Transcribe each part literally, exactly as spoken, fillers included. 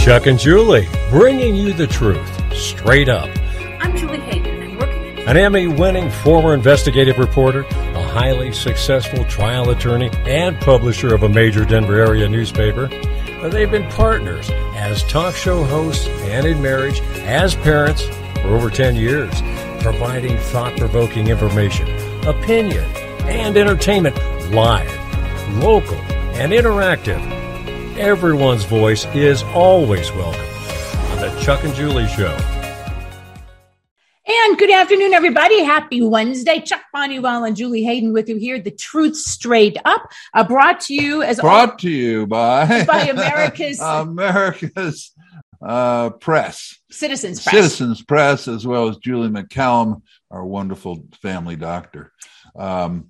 Chuck and Julie, bringing you the truth, straight up. I'm Julie Hayden, and working An Emmy-winning former investigative reporter, a highly successful trial attorney, and publisher of a major Denver area newspaper. They've been partners as talk show hosts and in marriage, as parents for over ten years, providing thought-provoking information, opinion, and entertainment live, local, and interactive. Everyone's voice is always welcome on the Chuck and Julie Show. And good afternoon, everybody. Happy Wednesday. Chuck Bonniwell and Julie Hayden with you here. The Truth Straight Up, uh, brought to you as brought all, to you by by America's America's uh, Press, Citizens Press, Citizens Press, as well as Julie McCallum, our wonderful family doctor. Um,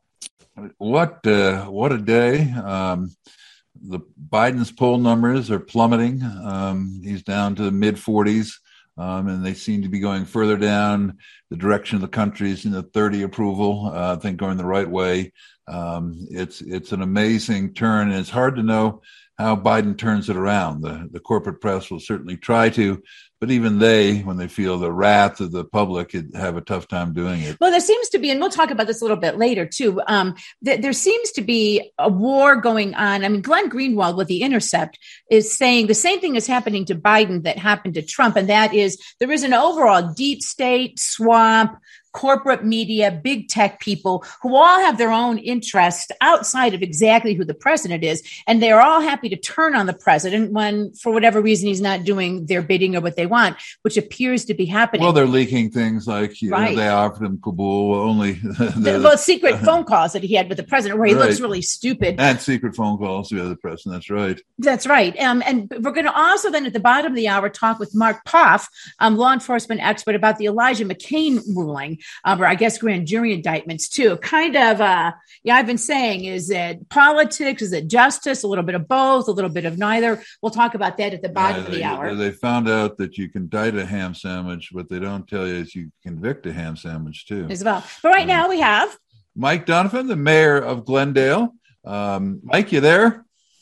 what uh, what a day! Um, the Biden's poll numbers are plummeting. Um, he's down to the mid forties. Um, and they seem to be going further down the direction of the country's in the thirty approval. Uh, I think going the right way. Um, it's it's an amazing turn, and it's hard to know how Biden turns it around. The the corporate press will certainly try to, but even they, when they feel the wrath of the public, have a tough time doing it. Well, there seems to be, and we'll talk about this a little bit later too, um, th- there seems to be a war going on. I mean, Glenn Greenwald with The Intercept is saying the same thing is happening to Biden that happened to Trump, and that is there is an overall deep state, swamp, corporate media, big tech people who all have their own interest outside of exactly who the president is. And they're all happy to turn on the president when, for whatever reason, he's not doing their bidding or what they want, which appears to be happening. Well, they're leaking things like you right. know, they offered him Kabul only. the, the, well, secret uh, phone calls that he had with the president where he right. looks really stupid. And secret phone calls to the other president. That's right. That's right. Um, and we're going to also then at the bottom of the hour talk with Mark Poff, um, law enforcement expert, about the Elijah McClain ruling. Um, or I guess grand jury indictments too. Kind of, uh, yeah, I've been saying, is it politics? Is it justice? A little bit of both, a little bit of neither. We'll talk about that at the bottom yeah, of the they, hour. They found out that you can indict a ham sandwich. What they don't tell you is you convict a ham sandwich too. As well. But right um, now we have Mike Donovan, the mayor of Glendale. Um, Mike, you there?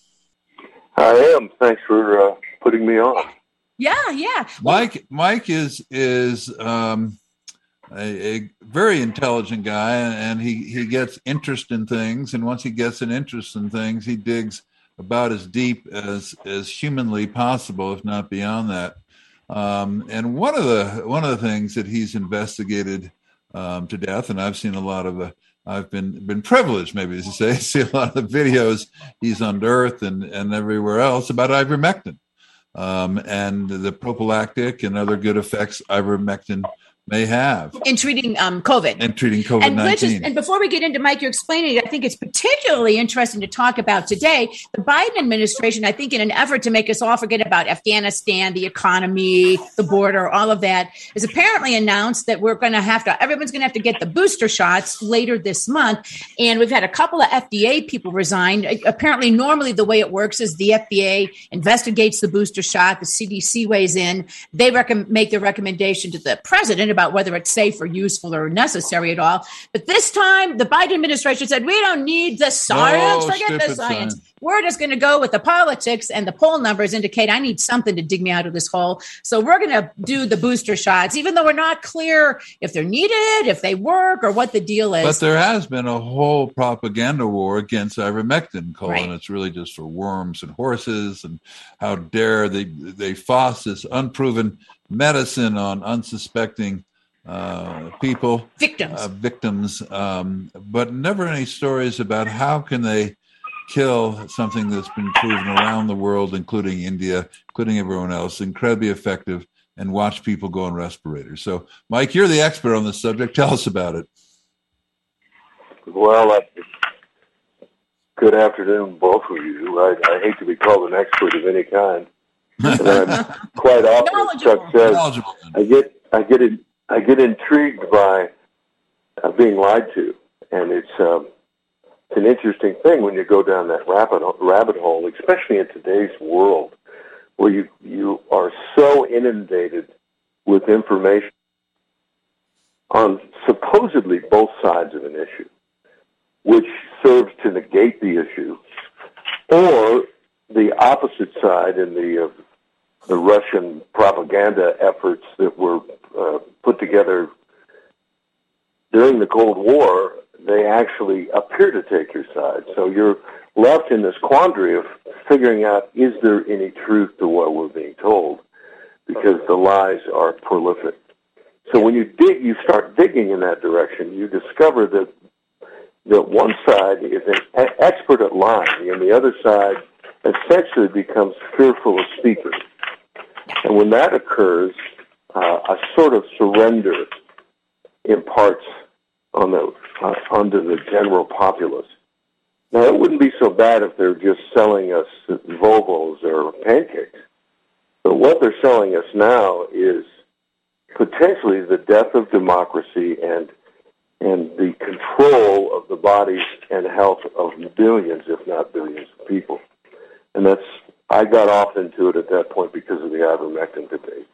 I am. Thanks for uh, putting me on. Yeah, yeah. Mike, Mike is is. Um, A, a very intelligent guy, and he, he gets interest in things. And once he gets an interest in things, he digs about as deep as as humanly possible, if not beyond that. Um, and one of the one of the things that he's investigated um, to death, and I've seen a lot of, uh, I've been been privileged, maybe to say, see a lot of the videos he's unearthed and and everywhere else about ivermectin um, and the prophylactic and other good effects ivermectin may have in treating um, COVID. And treating COVID nineteen. And, and before we get into Mike, you're explaining it, I think it's particularly interesting to talk about today. The Biden administration, I think in an effort to make us all forget about Afghanistan, the economy, the border, all of that, has apparently announced that we're going to have to, everyone's going to have to get the booster shots later this month. And we've had a couple of F D A people resign. Apparently, normally the way it works is the F D A investigates the booster shot, the C D C weighs in, they rec- make the recommendation to the president about whether it's safe or useful or necessary at all. But this time, the Biden administration said, we don't need the science. No, Forget the science. Science. We're just going to go with the politics, and the poll numbers indicate I need something to dig me out of this hole. So we're going to do the booster shots, even though we're not clear if they're needed, if they work, or what the deal is. But there has been a whole propaganda war against ivermectin, calling right. it's really just for worms and horses, and how dare they, they foss this unproven medicine on unsuspecting uh, people, victims, uh, victims, um, but never any stories about how can they kill something that's been proven around the world, including India, including everyone else, incredibly effective, and watch people go on respirators. So, Mike, you're the expert on this subject. Tell us about it. Well, uh, good afternoon, both of you. I, I hate to be called an expert of any kind. And I'm quite often, as Chuck says, I get, I get, in, I get intrigued by uh, being lied to, and it's, um, it's an interesting thing when you go down that rabbit rabbit hole, especially in today's world, where you you are so inundated with information on supposedly both sides of an issue, which serves to negate the issue, or the opposite side in the uh, the Russian propaganda efforts that were uh, put together during the Cold War, they actually appear to take your side. So you're left in this quandary of figuring out, is there any truth to what we're being told? Because the lies are prolific. So when you dig, you start digging in that direction, you discover that that one side is an expert at lying, and the other side essentially becomes fearful of speakers. And when that occurs, uh, a sort of surrender imparts on the uh, onto the general populace. Now, it wouldn't be so bad if they're just selling us Volvos or pancakes, but what they're selling us now is potentially the death of democracy and and the control of the bodies and health of billions, if not billions, of people. And that's, I got off into it at that point because of the ivermectin debate.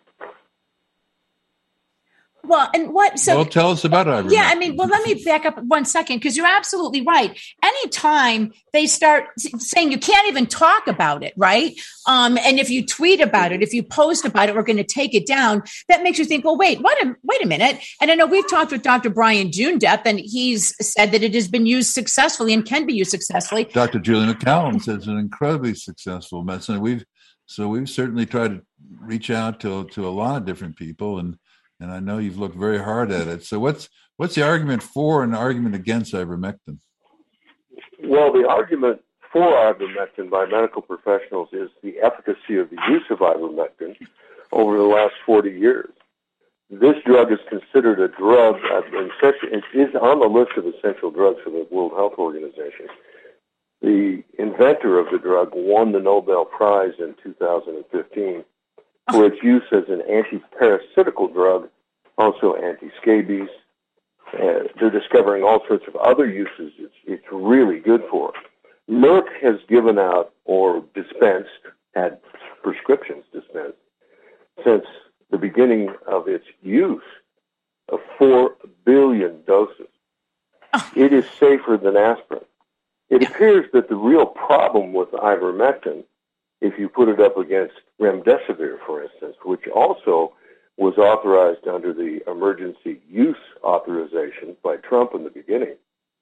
Well, and what, so. Well, tell us about ivermectin. Yeah, I mean, well, let me back up one second, because you're absolutely right. Anytime they start saying you can't even talk about it, right? Um, and if you tweet about it, if you post about it, we're going to take it down. That makes you think, well, wait, what a, wait a minute. And I know we've talked with Doctor Brian Joondath, and he's said that it has been used successfully and can be used successfully. Doctor Julie McCallum says it's an incredibly successful medicine. We've so we've certainly tried to reach out to to a lot of different people, and and I know you've looked very hard at it. So what's what's the argument for and the argument against ivermectin? Well, the argument for ivermectin by medical professionals is the efficacy of the use of ivermectin over the last forty years. This drug is considered a drug, it is on the list of essential drugs for the World Health Organization. The inventor of the drug won the Nobel Prize in two thousand fifteen for its use as an anti-parasitical drug, also anti-scabies. Uh, they're discovering all sorts of other uses it's, it's really good for. Merck has given out or dispensed, had prescriptions dispensed, since the beginning of its use of four billion doses. It is safer than aspirin. It appears that the real problem with ivermectin, if you put it up against remdesivir, for instance, which also was authorized under the emergency use authorization by Trump in the beginning,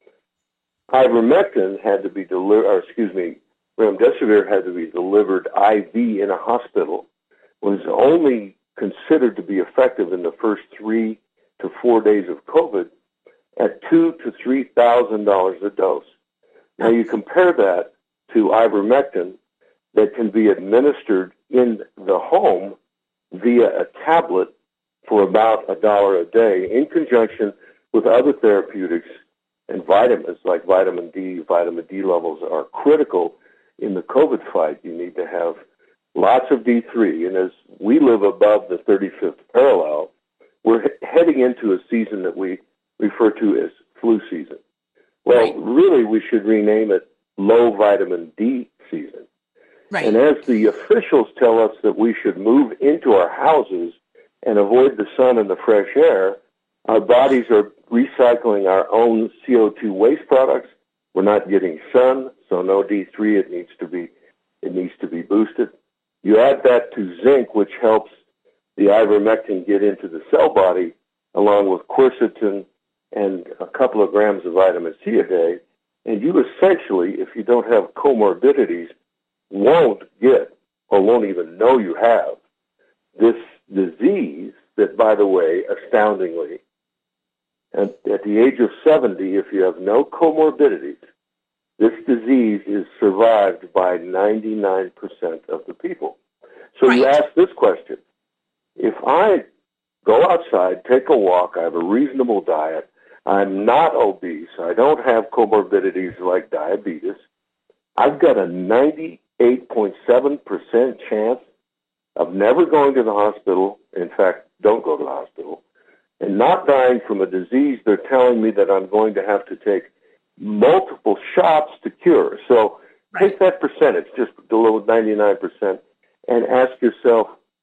ivermectin had to be delivered, or excuse me, remdesivir had to be delivered I V in a hospital, was only considered to be effective in the first three to four days of COVID at two to three thousand dollars a dose. Now you compare that to ivermectin that can be administered in the home via a tablet for about a dollar a day, in conjunction with other therapeutics and vitamins like vitamin D. Vitamin D levels are critical in the COVID fight. You need to have lots of D three, and as we live above the thirty-fifth parallel, we're he- heading into a season that we refer to as flu season. Well, right. Really, we should rename it low vitamin D season. Right. And as the officials tell us that we should move into our houses and avoid the sun and the fresh air, our bodies are recycling our own C O two waste products. We're not getting sun, so no D three. It needs to be, it needs to be boosted. You add that to zinc, which helps the ivermectin get into the cell body, along with quercetin and a couple of grams of vitamin C a day, and you essentially, if you don't have comorbidities, won't get or won't even know you have this disease that, by the way, astoundingly, at, at the age of seventy, if you have no comorbidities, this disease is survived by ninety-nine percent of the people. So right. You ask this question: if I go outside, take a walk, I have a reasonable diet, I'm not obese, I don't have comorbidities like diabetes, I've got a ninety-eight point seven percent chance of never going to the hospital, in fact, don't go to the hospital, and not dying from a disease they're telling me that I'm going to have to take multiple shots to cure. So take that percentage, just below ninety-nine percent, and ask yourself,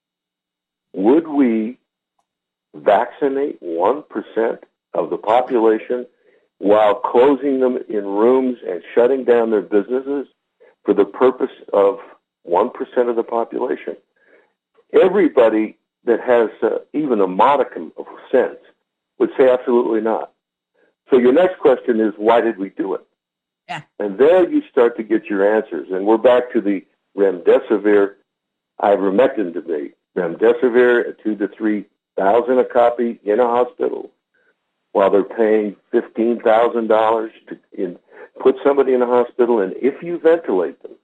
would we vaccinate one percent of the population while closing them in rooms and shutting down their businesses for the purpose of one percent of the population? everybody that has uh, even a modicum of sense would say absolutely not. So your next question is, why did we do it? Yeah. And there you start to get your answers. And we're back to the remdesivir, ivermectin debate. Remdesivir at two to three thousand a copy in a hospital, while they're paying fifteen thousand dollars to in, put somebody in a hospital, and if you ventilate them,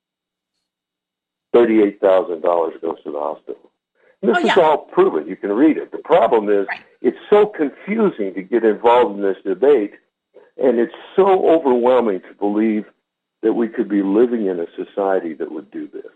thirty-eight thousand dollars goes to the hospital. And this oh, yeah. is all proven. You can read it. The problem is right. It's so confusing to get involved in this debate, and it's so overwhelming to believe that we could be living in a society that would do this.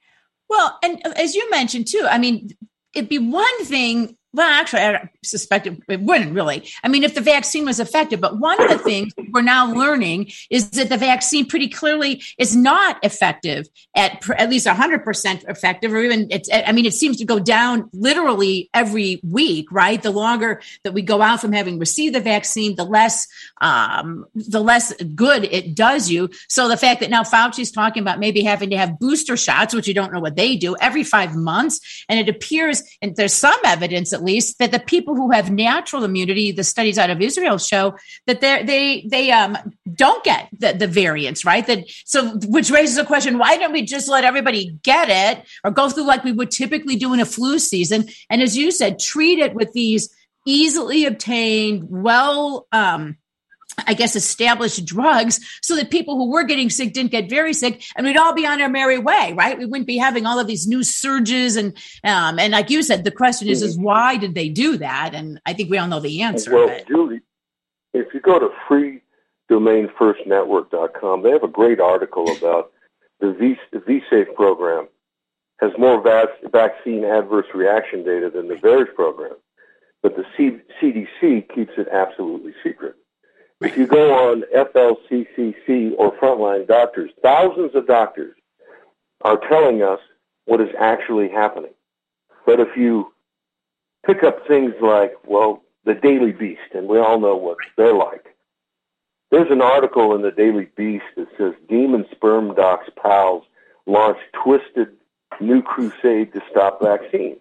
Well, and as you mentioned, too, I mean, it'd be one thing. Well, actually, I suspect it, it wouldn't really. I mean, if the vaccine was effective, but one of the things we're now learning is that the vaccine pretty clearly is not effective at at least one hundred percent effective, or even it's, I mean, it seems to go down literally every week, right? The longer that we go out from having received the vaccine, the less, um, the less good it does you. So the fact that now Fauci's talking about maybe having to have booster shots, which you don't know what they do, every five months. And it appears, and there's some evidence at least, that the people who have natural immunity, the studies out of Israel show that they they they um don't get the, the variants, right? That so which raises a question: why don't we just let everybody get it, or go through like we would typically do in a flu season? And as you said, treat it with these easily obtained, well, um, I guess, established drugs, so that people who were getting sick didn't get very sick, and we'd all be on our merry way, right? We wouldn't be having all of these new surges. And um, and like you said, the question is, is why did they do that? And I think we all know the answer. Well, but. Julie, if you go to free domain first network dot com, they have a great article about the V, the V-Safe program has more vac- vaccine adverse reaction data than the VAERS program, but the C- CDC keeps it absolutely secret. If you go on F L C C C or Frontline Doctors, thousands of doctors are telling us what is actually happening. But if you pick up things like, well, the Daily Beast, and we all know what they're like. There's an article in the Daily Beast that says Demon Sperm Doc's pals launched twisted new crusade to stop vaccine.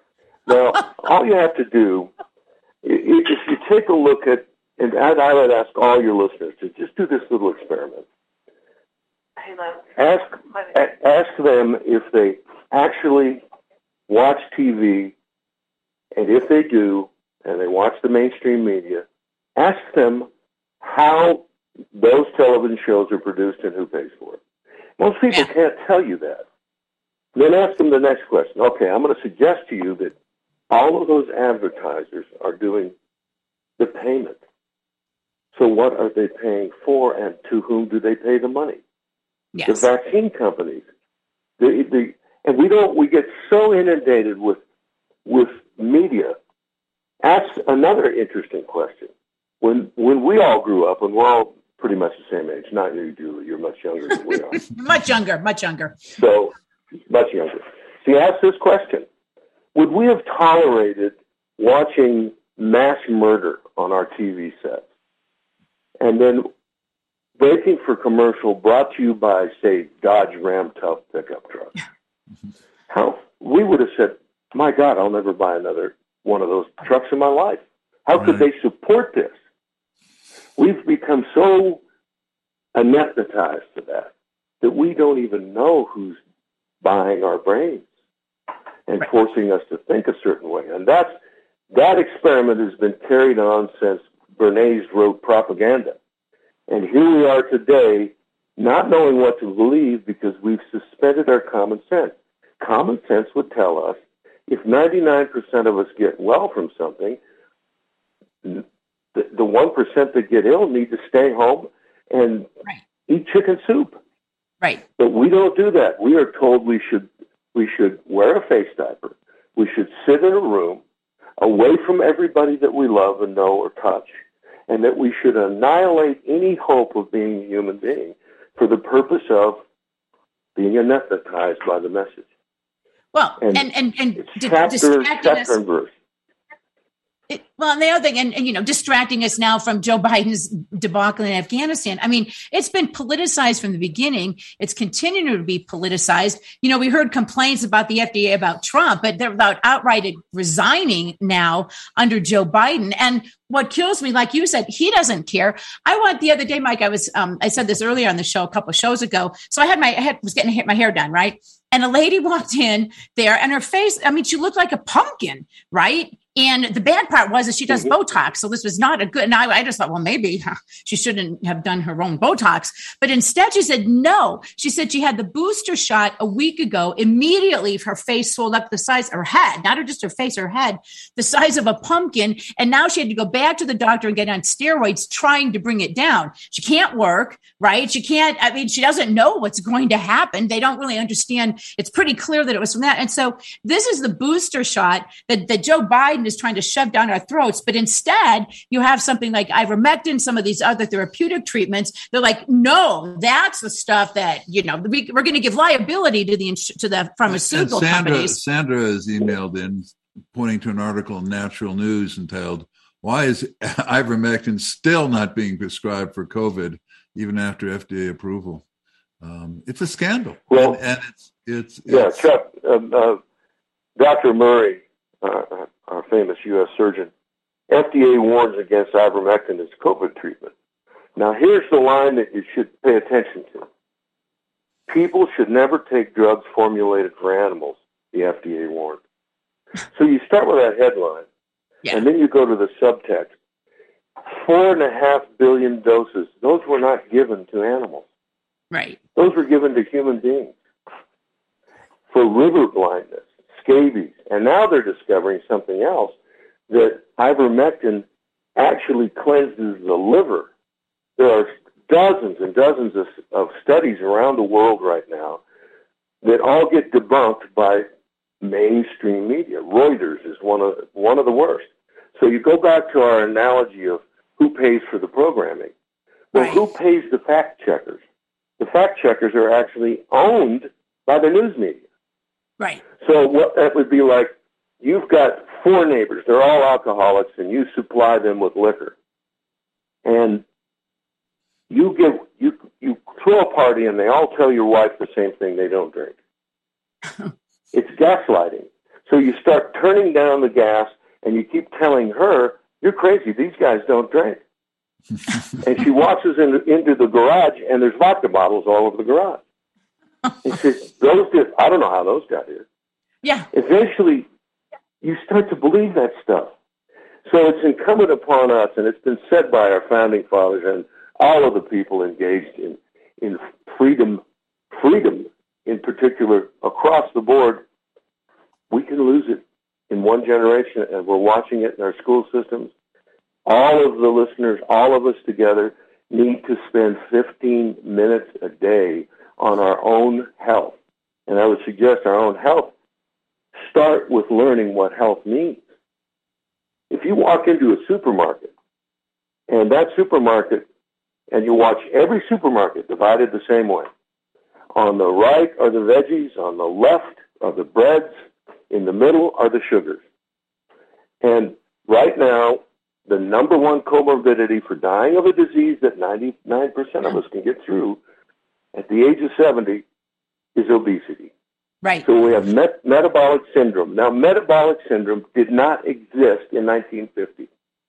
Now, all you have to do, if you take a look at, and I would ask all your listeners to just do this little experiment. Ask, ask them if they actually watch T V, and if they do, and they watch the mainstream media, ask them how those television shows are produced and who pays for it. Most people yeah. can't tell you that. Then ask them the next question. Okay, I'm going to suggest to you that all of those advertisers are doing the payment. So what are they paying for, and to whom do they pay the money? Yes. The vaccine companies. The, the, and we don't. We get so inundated with with media. Ask another interesting question. When when we all grew up, and we're all pretty much the same age. Not you, Julie. You're much younger than we are. much younger. Much younger. So much younger. So you ask this question: would we have tolerated watching mass murder on our T V sets? And then waiting for commercial brought to you by, say, Dodge Ram Tough pickup truck. How we would have said, my God, I'll never buy another one of those trucks in my life. How right. could they support this? We've become so anesthetized to that that we don't even know who's buying our brains and right. forcing us to think a certain way. And that's that experiment has been carried on since Bernays wrote Propaganda. And here we are today, not knowing what to believe because we've suspended our common sense. Common sense would tell us if ninety-nine percent of us get well from something, the, the one percent that get ill need to stay home and right. eat chicken soup. Right. But we don't do that. We are told we should we should wear a face diaper. We should sit in a room away from everybody that we love and know or touch, and that we should annihilate any hope of being a human being for the purpose of being anesthetized by the message. Well, and and and, and chapter, chapter and verse. It, well, and the other thing, and, and, you know, distracting us now from Joe Biden's debacle in Afghanistan. I mean, it's been politicized from the beginning. It's continuing to be politicized. You know, we heard complaints about the F D A about Trump, but they're about outright resigning now under Joe Biden. And what kills me, like you said, he doesn't care. I went the other day, Mike, I was, um, I said this earlier on the show, a couple of shows ago. So I had my, I had, was getting my hair done, right? And a lady walked in there and her face, I mean, she looked like a pumpkin, right? And the bad part was that she does Botox. So this was not a good, and I, I just thought, well, maybe huh, she shouldn't have done her own Botox. But instead she said, no, she said she had the booster shot a week ago. Immediately her face swelled up the size of her head, not just her face, her head, the size of a pumpkin. And now she had to go back to the doctor and get on steroids trying to bring it down. She can't work, right? She can't, I mean, she doesn't know what's going to happen. They don't really understand. It's pretty clear that it was from that. And so this is the booster shot that, that Joe Biden is trying to shove down our throats. But instead, you have something like ivermectin, some of these other therapeutic treatments. They're like, no, that's the stuff that, you know, we, we're going to give liability to the to the pharmaceutical and Sandra, companies. Sandra has emailed in pointing to an article in Natural News entitled, "Why is ivermectin still not being prescribed for COVID even after F D A approval?" Um, it's a scandal. Well, and, and it's, it's, yeah, it's, Chuck, um, uh, Doctor Murray, uh, our famous U S surgeon, F D A warns against ivermectin as COVID treatment. Now, here's the line that you should pay attention to. People should never take drugs formulated for animals, the F D A warned. So you start with that headline, yeah. and then you go to the subtext. Four and a half billion doses. Those were not given to animals. Right. Those were given to human beings for river blindness, scabies. And now they're discovering something else, that ivermectin actually cleanses the liver. There are dozens and dozens of, of studies around the world right now that all get debunked by mainstream media. Reuters is one of one of the worst. So you go back to our analogy of who pays for the programming. Well, right. Who pays the fact checkers? The fact checkers are actually owned by the news media. Right. So what that would be like, you've got four neighbors, they're all alcoholics, and you supply them with liquor. And you give you you throw a party and they all tell your wife the same thing, they don't drink. It's gaslighting. So you start turning down the gas and you keep telling her, you're crazy, these guys don't drink. And she walks us in, into the garage and there's vodka bottles all over the garage. And she says, those did, I don't know how those got here. Yeah. Eventually, you start to believe that stuff. So it's incumbent upon us, and it's been said by our founding fathers and all of the people engaged in, in freedom, freedom in particular, across the board, we can lose it in one generation, and we're watching it in our school systems. All of the listeners, all of us together, need to spend fifteen minutes a day on our own health. And I would suggest our own health start with learning what health means. If you walk into a supermarket, and that supermarket, and you watch every supermarket divided the same way. On the right are the veggies, on the left are the breads, in the middle are the sugars. And right now, the number one comorbidity for dying of a disease that ninety-nine percent of us can get through at the age of seventy is obesity. Right. So we have met- metabolic syndrome. Now, metabolic syndrome did not exist in nineteen fifty.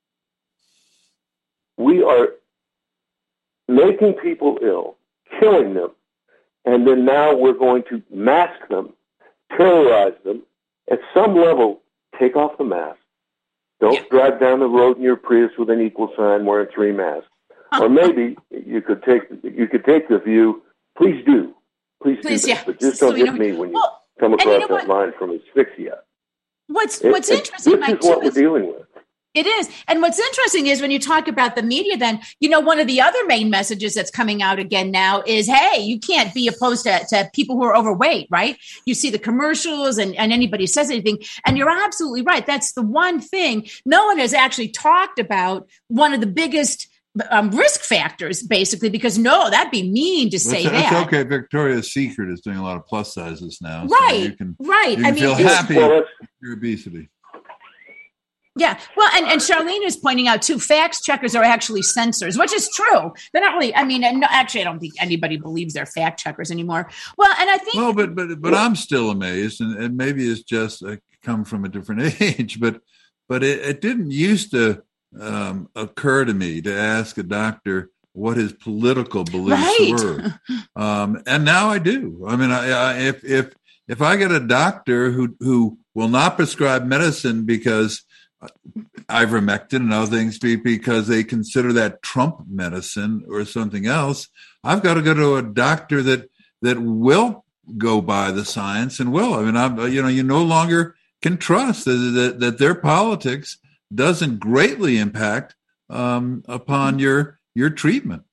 We are making people ill, killing them, and then now we're going to mask them, terrorize them. At some level, take off the mask. Don't yeah. drive down the road in your Prius with an equal sign wearing three masks. Or maybe you could take you could take the view, please do. Please, please do this, yeah. But just don't so hit me when you well, come across you know that what? line from asphyxia. What's it, What's interesting, This is what we're dealing with. It is. And what's interesting is when you talk about the media, then, you know, one of the other main messages that's coming out again now is, hey, you can't be opposed to, to people who are overweight, right? You see the commercials and, and anybody says anything. And you're absolutely right. That's the one thing. No one has actually talked about one of the biggest um, risk factors, basically, because no, that'd be mean to say that's, that. That's okay. Victoria's Secret is doing a lot of plus sizes now. Right. So you can, right. You can I mean, feel happy with your obesity. Yeah. Well, and, and Charlene is pointing out too, fact checkers are actually censors, which is true. They're not really, I mean, no, actually, I don't think anybody believes they're fact checkers anymore. Well, and I think. Well, but, but, but I'm still amazed, and, and maybe it's just uh, come from a different age, but, but it, it didn't used to um, occur to me to ask a doctor what his political beliefs right. were. Um, and now I do. I mean, I, I, if, if, if I get a doctor who, who will not prescribe medicine because ivermectin and other things because they consider that Trump medicine or something else, I've got to go to a doctor that that will go by the science and will. I mean, I'm, you know, you no longer can trust that, that, that their politics doesn't greatly impact um, upon your your treatment.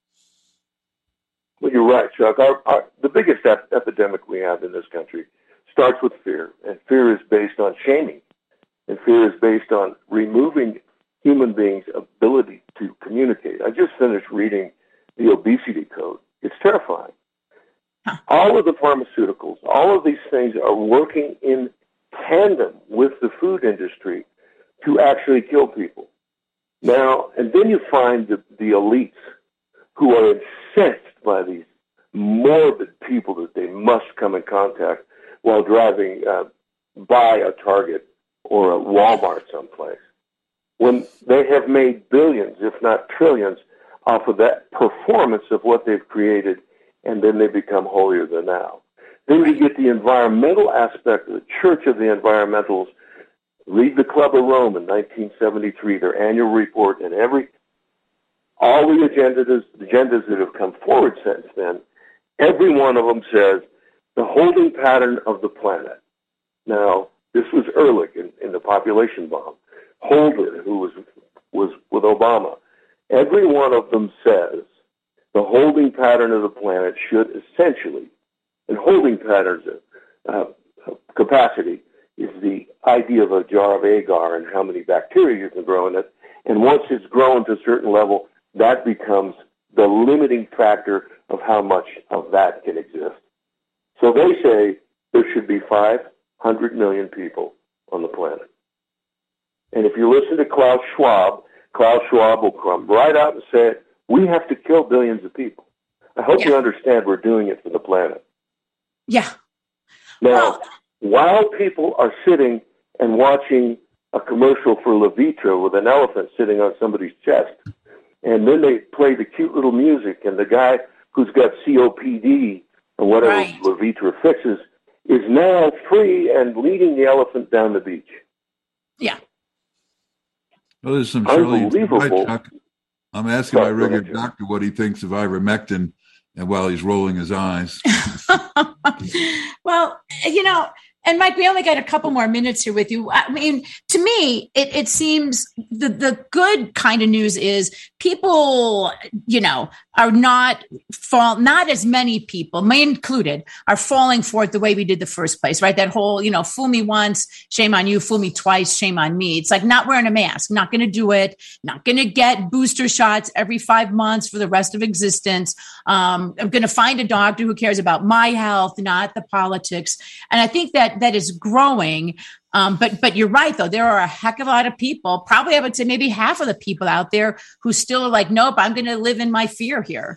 Well, you're right, Chuck. Our, our, the biggest ep- epidemic we have in this country starts with fear, and fear is based on shaming. And fear is based on removing human beings' ability to communicate. I just finished reading the obesity code. It's terrifying. Huh. All of the pharmaceuticals, all of these things are working in tandem with the food industry to actually kill people. Now, and then you find the, the elites who are incensed by these morbid people that they must come in contact while driving uh, by a Target or a Walmart someplace, when they have made billions, if not trillions, off of that performance of what they've created, and then they become holier than thou. Then you get the environmental aspect of the Church of the Environmentals. Read the Club of Rome in nineteen seventy-three, their annual report, and every all the agendas, agendas that have come forward since then, every one of them says the holding pattern of the planet. Now, this was Ehrlich in, in the population bomb. Holder, who was was with Obama. Every one of them says the holding pattern of the planet should essentially, and holding patterns of uh, capacity is the idea of a jar of agar and how many bacteria you can grow in it. And once it's grown to a certain level, that becomes the limiting factor of how much of that can exist. So they say there should be five hundred million people on the planet. And if you listen to Klaus Schwab, Klaus Schwab will come right out and say, we have to kill billions of people. I hope yeah. you understand we're doing it for the planet. Yeah. Now, well, while people are sitting and watching a commercial for Levitra with an elephant sitting on somebody's chest, and then they play the cute little music, and the guy who's got C O P D or whatever right. Levitra fixes is now free and leading the elephant down the beach. Yeah. Well, there's some unbelievable. Right, I'm asking Sorry, my regular doctor what he thinks of ivermectin, and while he's rolling his eyes. Well, you know, and Mike, we only got a couple more minutes here with you. I mean, to me, it, it seems the, the good kind of news is people, you know, are not fall, not as many people, me included, are falling for it the way we did the first place, right? That whole, you know, fool me once, shame on you, fool me twice, shame on me. It's like not wearing a mask, not going to do it, not going to get booster shots every five months for the rest of existence. Um, I'm going to find a doctor who cares about my health, not the politics. And I think that that is growing. Um, but but you're right, though. There are a heck of a lot of people, probably I would say maybe half of the people out there who still are like, nope, I'm going to live in my fear here.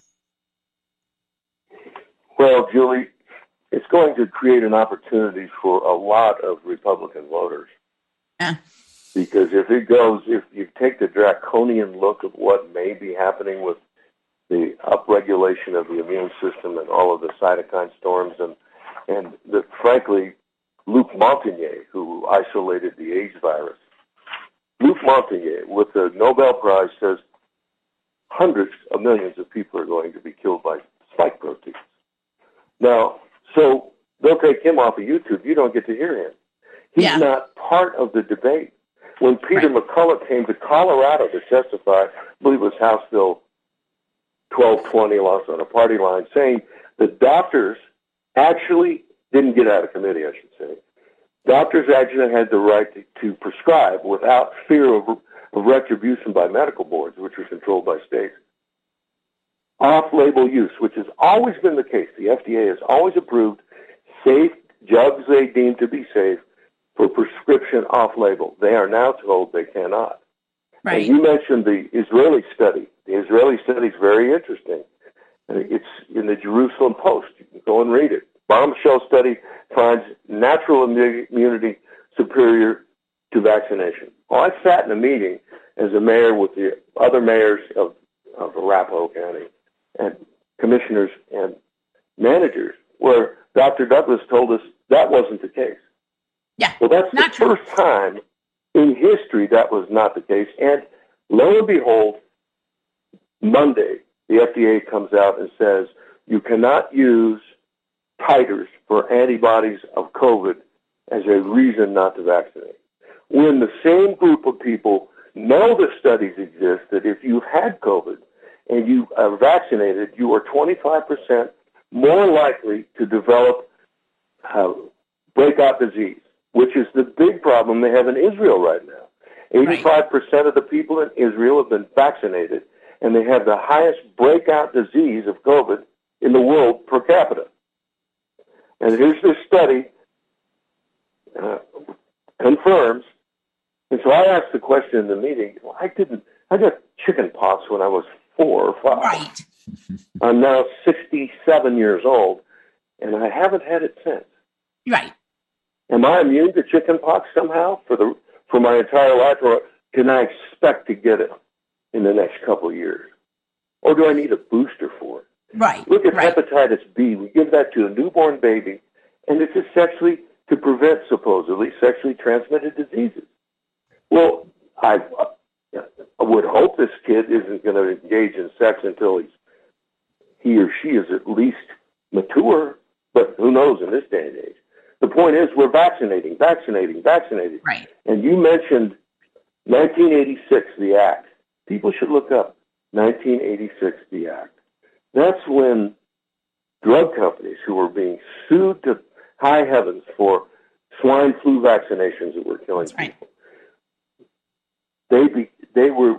Well, Julie, it's going to create an opportunity for a lot of Republican voters. Eh. Because if it goes, if you take the draconian look of what may be happening with the upregulation of the immune system and all of the cytokine storms and, and the, frankly, Luc Montagnier, who isolated the AIDS virus. Luc Montagnier, with the Nobel Prize, says hundreds of millions of people are going to be killed by spike proteins. Now, so they'll take him off of YouTube. You don't get to hear him. He's yeah. not part of the debate. When Peter right. McCullough came to Colorado to testify, I believe it was House Bill twelve twenty, lost on a party line, saying that doctors actually didn't get out of committee, I should say. Doctors actually had the right to, to prescribe without fear of, of retribution by medical boards, which are controlled by states. Off-label use, which has always been the case. The F D A has always approved safe drugs they deem to be safe for prescription prescription off-label. They are now told they cannot. Right. And you mentioned the Israeli study. The Israeli study is very interesting. It's in the Jerusalem Post. You can go and read it. Bombshell study finds natural immunity superior to vaccination. Well, I sat in a meeting as a mayor with the other mayors of, of Arapahoe County and commissioners and managers where Doctor Douglas told us that wasn't the case. Yeah, well, that's the true. first time in history that was not the case. And lo and behold, Monday, the F D A comes out and says you cannot use titers for antibodies of COVID as a reason not to vaccinate. When the same group of people know the studies exist that if you had COVID and you are vaccinated, you are twenty-five percent more likely to develop uh, breakout disease, which is the big problem they have in Israel right now. eighty-five percent of the people in Israel have been vaccinated, and they have the highest breakout disease of COVID in the world per capita. And here's this study uh, confirms. And so I asked the question in the meeting, well, I didn't, I got chicken pox when I was four or five. Right. I'm now sixty-seven years old, and I haven't had it since. Right. Am I immune to chicken pox somehow for the for my entire life, or can I expect to get it in the next couple of years? Or do I need a booster for it? Right. Look at right. hepatitis B. We give that to a newborn baby, and it's a sexually, to prevent supposedly sexually transmitted diseases. Well, I, I would hope this kid isn't going to engage in sex until he's, he or she is at least mature, but who knows in this day and age. The point is we're vaccinating, vaccinating, vaccinating. Right. And you mentioned nineteen eighty-six, the Act. People should look up nineteen eighty-six, the Act. That's when drug companies who were being sued to high heavens for swine flu vaccinations that were killing That's right. people, they be, they were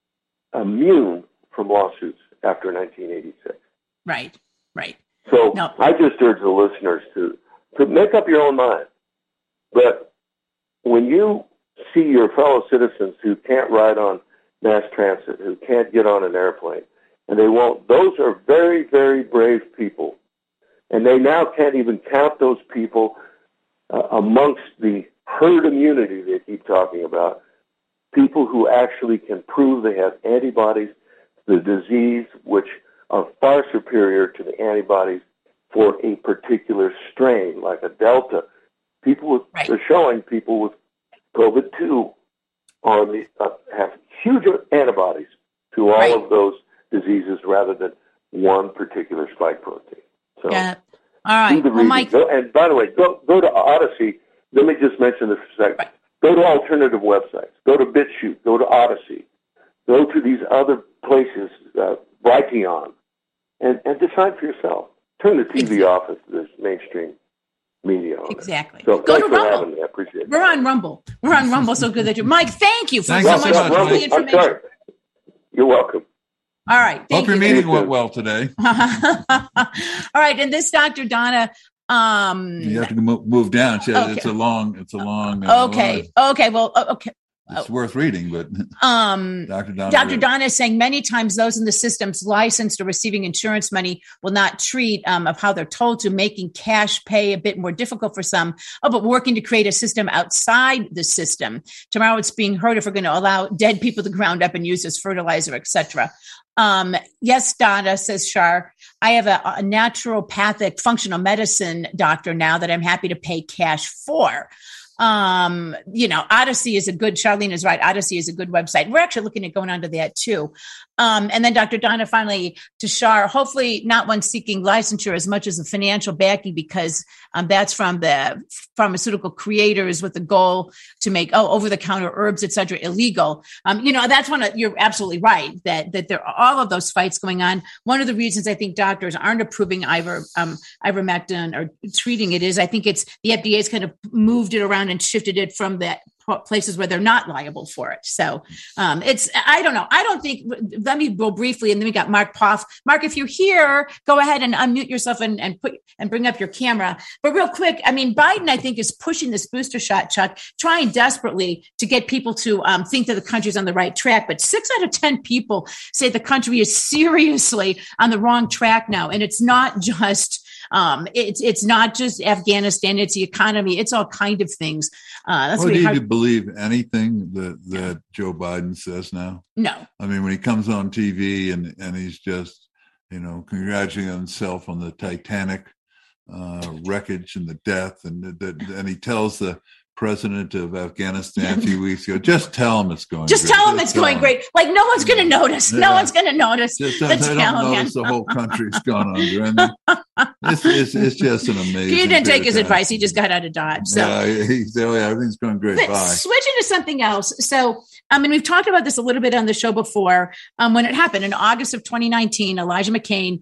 immune from lawsuits after nineteen eighty-six. Right, right. So no. I just urge the listeners to, to make up your own mind. But when you see your fellow citizens who can't ride on mass transit, who can't get on an airplane, and they won't, those are very, very brave people. And they now can't even count those people uh, amongst the herd immunity they keep talking about, people who actually can prove they have antibodies to the disease, which are far superior to the antibodies for a particular strain, like a Delta. People with, right. they're showing people with COVID two on the, uh, have huge antibodies to all right. of those diseases rather than one particular spike protein. So, yeah. All right. Well, Mike. Go, and by the way, go go to Odyssey. Let me just mention this for a second. Right. Go to alternative websites. Go to BitChute. Go to Odyssey. Go to these other places, uh, Brighteon, and, and decide for yourself. Turn the T V exactly. off if there's mainstream media on Exactly. it. So go thanks to for Rumble. having me. I appreciate it. We're on Rumble. We're on Rumble. So good that you, Mike. Thank you for Thanks so so much much, for the Mike. information. I'm sorry. You're welcome. All right. Thank Hope your you. meeting went well today. All right. And this Doctor Donna. Um, you have to move down. It's, okay. it's a long, it's a long. Uh, okay. line. Okay. Well, okay. It's worth reading, but um, Doctor Donna, Doctor Donna is saying many times those in the systems licensed or receiving insurance money will not treat um, of how they're told to, making cash pay a bit more difficult for some. Oh, but working to create a system outside the system. Tomorrow it's being heard if we're going to allow dead people to ground up and use as fertilizer, et cetera. Um, yes, Donna, says Shar, I have a, a naturopathic functional medicine doctor now that I'm happy to pay cash for. Um, you know, Odyssey is a good, Charlene is right. Odyssey is a good website. We're actually looking at going onto that too. Um, and then Doctor Donna, finally to Shar, hopefully not one seeking licensure as much as a financial backing, because um, that's from the pharmaceutical creators with the goal to make, oh, over-the-counter herbs, et cetera, illegal. Um, you know, that's one of, you're absolutely right that, that there are all of those fights going on. One of the reasons I think doctors aren't approving iver, um, ivermectin or treating it is I think it's the F D A's kind of moved it around and shifted it from that places where they're not liable for it. So um, it's, I don't know. I don't think, let me go briefly. And then we got Mark Poff. Mark, if you're here, go ahead and unmute yourself and, and put and bring up your camera. But real quick, I mean, Biden, I think, is pushing this booster shot, Chuck, trying desperately to get people to um, think that the country's on the right track. But six out of ten people say the country is seriously on the wrong track now. And it's not just Um, it's it's not just Afghanistan; it's the economy. It's all kind of things. Uh, that's well, really do hard. you believe anything that, that Joe Biden says now? No. I mean, when he comes on T V and, and he's just, you know, congratulating himself on the Titanic uh, wreckage and the death, and the, and he tells the president of Afghanistan a few weeks ago, just tell him it's going just great. tell him just it's tell going him. great. Like no one's going to notice. Yeah. No one's going to notice. Just don't, they don't notice the whole country's gone under. And it's, it's, it's just an amazing. He didn't take his time. advice. He just got out of Dodge. So yeah, he said, oh, yeah, everything's going great. But bye. Switching to something else. So, I mean, we've talked about this a little bit on the show before. Um, when it happened in August of twenty nineteen, Elijah McClain,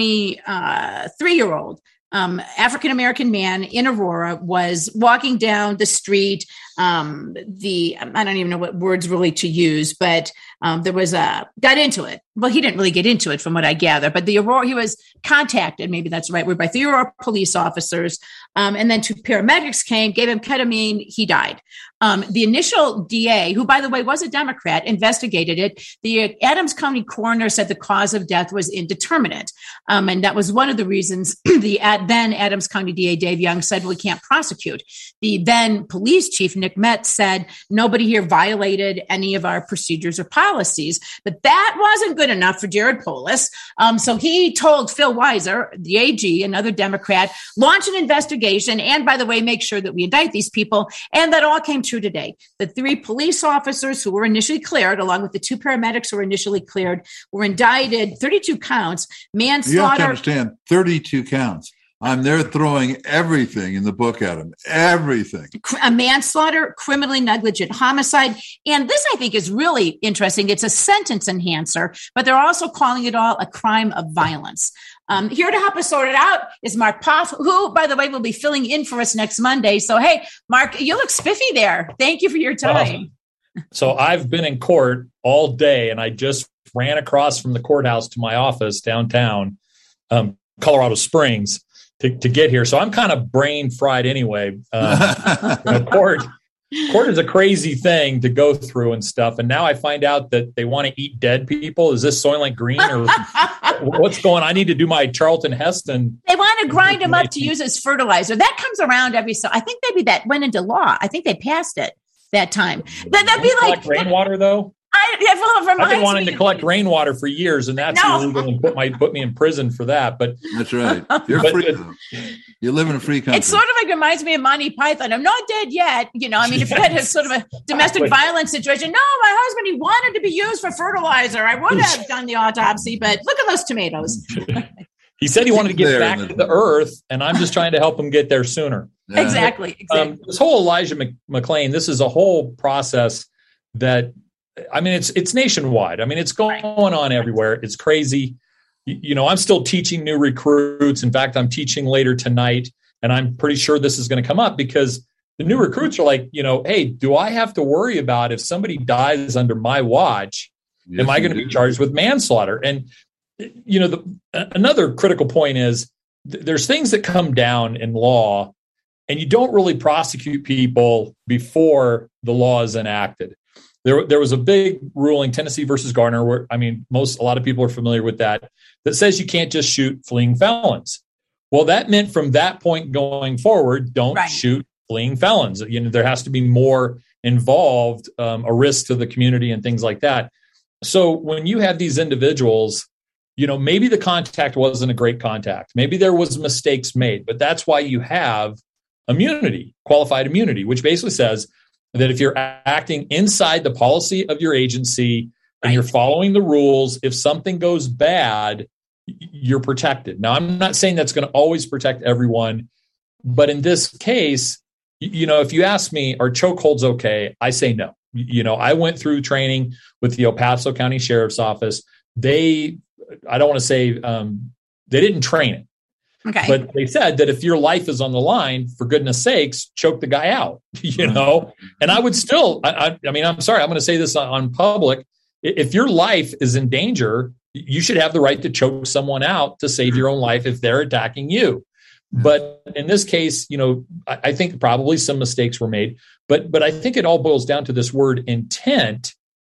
twenty-three-year-old, Um, African-American man in Aurora was walking down the street. Um, the, I don't even know what words really to use, but um, there was a, got into it. Well, he didn't really get into it from what I gather, but the Aurora, he was contacted, maybe that's the right word, by three Aurora police officers. Um, and then two paramedics came, gave him ketamine. He died. Um, the initial D A, who, by the way, was a Democrat, investigated it. The Adams County coroner said the cause of death was indeterminate. Um, and that was one of the reasons the then Adams County D A Dave Young said, well, we can't prosecute. The then police chief, Nick Metz, said nobody here violated any of our procedures or policies. But that wasn't good enough for Jared Polis. Um, so he told Phil Weiser, the A G, another Democrat, launch an investigation. And by the way, make sure that we indict these people. And that all came true today. The three police officers who were initially cleared, along with the two paramedics who were initially cleared, were indicted, thirty-two counts, manslaughter. You have to understand, thirty-two counts. I'm there throwing everything in the book at him, everything. A manslaughter, criminally negligent homicide. And this, I think, is really interesting. It's a sentence enhancer, but they're also calling it all a crime of violence. Um, here to help us sort it out is Mark Poff, who, by the way, will be filling in for us next Monday. So, hey, Mark, you look spiffy there. Thank you for your time. Well, so I've been in court all day, and I just ran across from the courthouse to my office downtown, um, Colorado Springs. To, to get here. So I'm kind of brain fried anyway. Um, you know, court, court is a crazy thing to go through and stuff. And now I find out that they want to eat dead people. Is this Soylent Green or what's going on? I need to do my Charlton Heston. They want to grind them up to use as fertilizer. That comes around every so. I think maybe that went into law. I think they passed it that time. That, that'd be like rainwater though. I, well, I've been wanting to collect rainwater for years, and that's no. illegal and put my put me in prison for that. But that's right. You're but, free. You live in a free country. It sort of like reminds me of Monty Python. I'm not dead yet. You know, I mean, if you had a sort of a domestic violence situation, no, my husband, he wanted to be used for fertilizer. I would have done the autopsy, but look at those tomatoes. He said he wanted to get back to the earth, and I'm just trying to help him get there sooner. Yeah. Exactly. exactly. Um, this whole Elijah McClain, this is a whole process that. I mean, it's it's nationwide. I mean, it's going on everywhere. It's crazy. You, you know, I'm still teaching new recruits. In fact, I'm teaching later tonight, and I'm pretty sure this is going to come up because the new recruits are like, you know, hey, do I have to worry about if somebody dies under my watch? Yes, am I going to be charged with manslaughter? And, you know, the, another critical point is th- there's things that come down in law, and you don't really prosecute people before the law is enacted. There, there was a big ruling, Tennessee versus Garner, where, I mean, most, a lot of people are familiar with that, that says you can't just shoot fleeing felons. Well, that meant from that point going forward, don't right. shoot fleeing felons. You know, there has to be more involved, um, a risk to the community and things like that. So when you have these individuals, you know, maybe the contact wasn't a great contact. Maybe there was mistakes made, but that's why you have immunity, qualified immunity, which basically says that if you're acting inside the policy of your agency and right. you're following the rules, if something goes bad, you're protected. Now, I'm not saying that's going to always protect everyone, but in this case, you know, if you ask me, are chokeholds okay? I say no. You know, I went through training with the El Paso County Sheriff's Office. They, I don't want to say um, they didn't train it, Okay. But they said that if your life is on the line, for goodness sakes, choke the guy out, you know? And I would still, I, I, I mean, I'm sorry, I'm going to say this on, on public. If your life is in danger, you should have the right to choke someone out to save your own life if they're attacking you. But in this case, you know, I, I think probably some mistakes were made, but, but I think it all boils down to this word intent.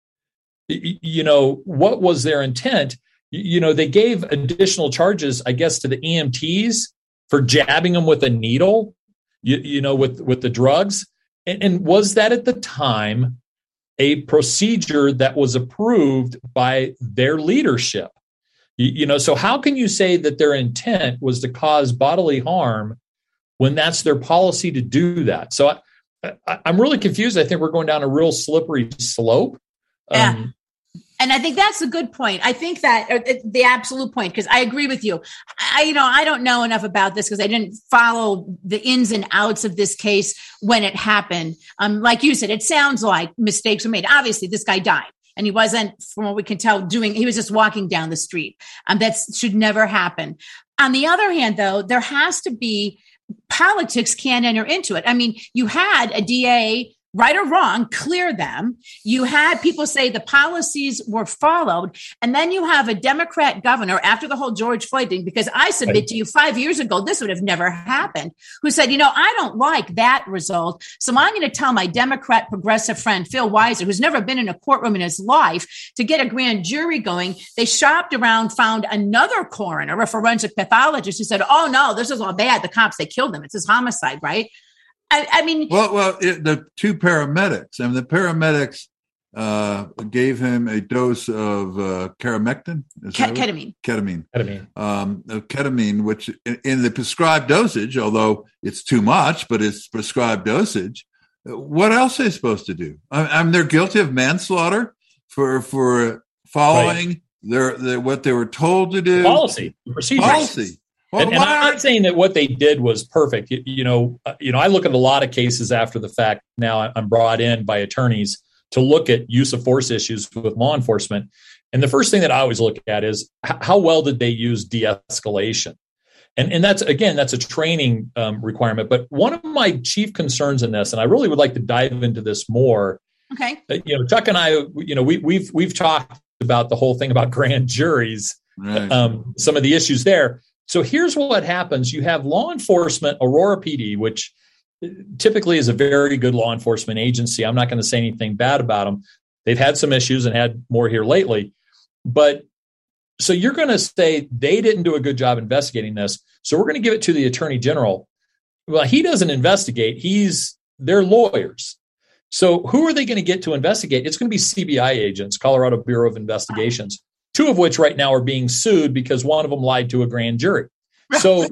You know, what was their intent? You know, they gave additional charges, I guess, to the E M Ts for jabbing them with a needle, you, you know, with, with the drugs. And, and was that at the time a procedure that was approved by their leadership? You, you know, so how can you say that their intent was to cause bodily harm when that's their policy to do that? So I, I, I'm really confused. I think we're going down a real slippery slope. Yeah. Um, And I think that's a good point. I think that uh, the absolute point, because I agree with you. I, you know, I don't know enough about this because I didn't follow the ins and outs of this case when it happened. Um, like you said, it sounds like mistakes were made. Obviously, this guy died, and he wasn't, from what we can tell, doing. He was just walking down the street. Um, that should never happen. On the other hand, though, there has to be politics can't enter into it. I mean, you had a D A. Right or wrong, clear them. You had people say the policies were followed. And then you have a Democrat governor after the whole George Floyd thing, because I submit right. to you five years ago, this would have never happened, who said, you know, I don't like that result. So I'm going to tell my Democrat progressive friend, Phil Weiser, who's never been in a courtroom in his life, to get a grand jury going. They shopped around, found another coroner, a forensic pathologist, who said, oh, no, this is all bad. The cops, they killed him. It's his homicide, right? I, I mean, well, well, it, the two paramedics. I mean, the paramedics uh, gave him a dose of uh, caramectin, is Ke- ketamine, ketamine, ketamine, um, of ketamine, which in, in the prescribed dosage, although it's too much, but it's prescribed dosage. What else are they supposed to do? I, I mean, they're guilty of manslaughter for for following right. their, their what they were told to do. Policy, procedures. Policy. Well, and, and I'm not saying that what they did was perfect. You, you know, uh, you know, I look at a lot of cases after the fact. Now I'm brought in by attorneys to look at use of force issues with law enforcement. And the first thing that I always look at is h- how well did they use de-escalation? And, and that's, again, that's a training um, requirement. But one of my chief concerns in this, and I really would like to dive into this more. Okay. Uh, you know, Chuck and I, you know, we, we've, we've talked about the whole thing about grand juries, right. um, some of the issues there. So here's what happens. You have law enforcement, Aurora P D, which typically is a very good law enforcement agency. I'm not going to say anything bad about them. They've had some issues and had more here lately. But so you're going to say they didn't do a good job investigating this. So we're going to give it to the attorney general. Well, he doesn't investigate. He's they're lawyers. So who are they going to get to investigate? It's going to be C B I agents, Colorado Bureau of Investigations. Two of which right now are being sued because one of them lied to a grand jury. So,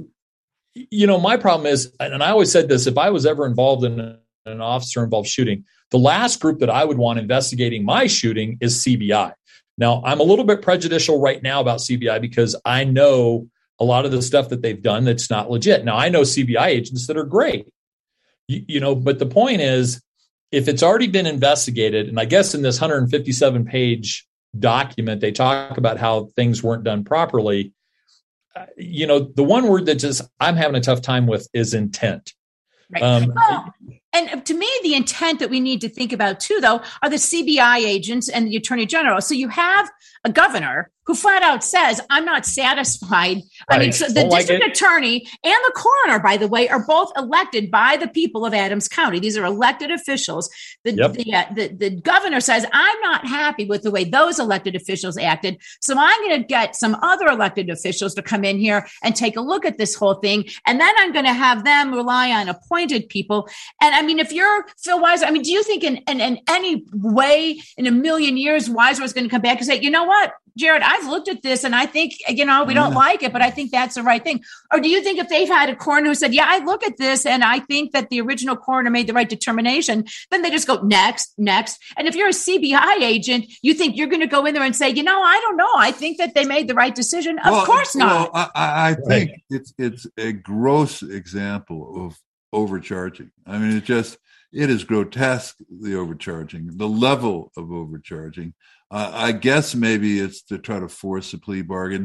you know, my problem is, and I always said this, if I was ever involved in an officer-involved shooting, the last group that I would want investigating my shooting is C B I. Now, I'm a little bit prejudicial right now about C B I because I know a lot of the stuff that they've done that's not legit. Now, I know C B I agents that are great, you, you know, but the point is, if it's already been investigated, and I guess in this one hundred fifty-seven page document, they talk about how things weren't done properly. Uh, you know, the one word that just I'm having a tough time with is intent. Right. Um, well, and to me, the intent that we need to think about too, though, are the C B I agents and the attorney general. So you have a governor who flat out says, I'm not satisfied. Right. I mean, so the Don't district like attorney and the coroner, by the way, are both elected by the people of Adams County. These are elected officials. The, yep. the, uh, the, the governor says, I'm not happy with the way those elected officials acted. So I'm going to get some other elected officials to come in here and take a look at this whole thing. And then I'm going to have them rely on appointed people. And I mean, if you're Phil Weiser, I mean, do you think in, in, in any way in a million years, Weiser is going to come back and say, you know what, Jared, I've looked at this and I think, you know, we don't like it, but I think that's the right thing. Or do you think if they've had a coroner who said, yeah, I look at this and I think that the original coroner made the right determination, then they just go next, next. And if you're a C B I agent, you think you're going to go in there and say, you know, I don't know. I think that they made the right decision. Of well, course not. Well, I, I think right. it's, it's a gross example of overcharging. I mean, it just, it is grotesque, the overcharging, the level of overcharging. Uh, I guess maybe it's to try to force a plea bargain,